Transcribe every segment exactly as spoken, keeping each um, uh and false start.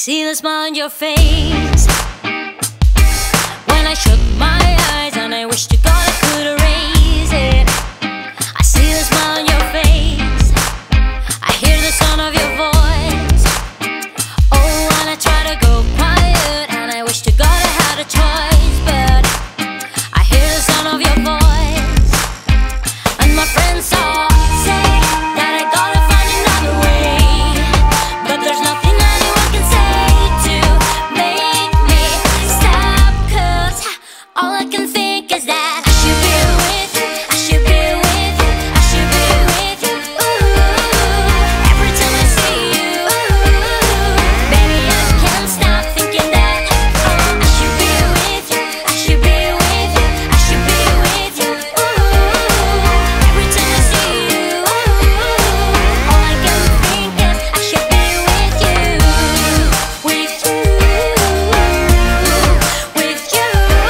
see the smile on your face when I shut my eyes and I wish to God I could erase it. I see the smile on your face, I hear the sound of your voice. Oh, and I try to go quiet and I wish to God I had a choice, but I hear the sound of your voice and my friends all say that I gotta find another way, but there's nothing anyone can say to make me stop, 'cause all I can think is that I should be with you, I should be with you, I should be with you. Ooh, every time I see you, ooh, baby I can't stop thinking that oh, I should be with you, I should be with you, I should be with you. Ooh, every time I see you, ooh, all I can think is I should be with you, with you, with you.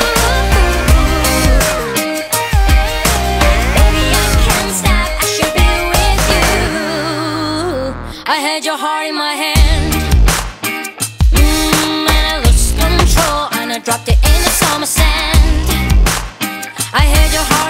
Baby I can't stop, I should be with you. I had your heart in my hand, mm, and I lost control and I dropped it in the summer sand. I had your heart